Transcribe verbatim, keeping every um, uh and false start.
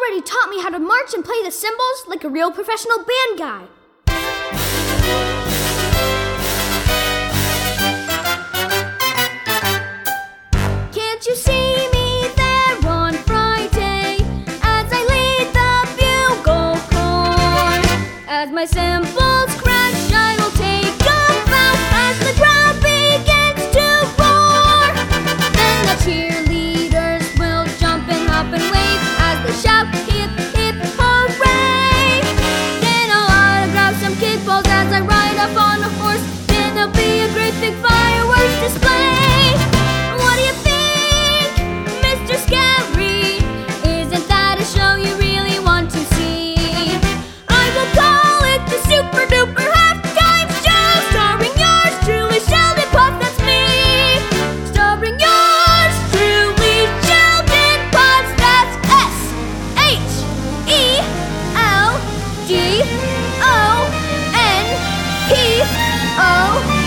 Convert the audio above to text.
already taught me how to march and play the cymbals like a real professional band guy. Can't you see me there on Friday as I lead the bugle corps? As my cymbals crash, I will take a bow as the crowd begins to roar. Then the cheerleaders will jump and hop and wave as they shout hip hip hooray. Then I'll autograph some kickballs as I ride up on a horse. Then there'll be a great big fireworks display. What do you think, Mister Scary? Isn't that a show you really want to see? I will call it the Super Duper Halftime Show, starring yours truly, Sheldon Puff, that's me. Starring yours truly, Sheldon Puff, that's S H E L D O N P O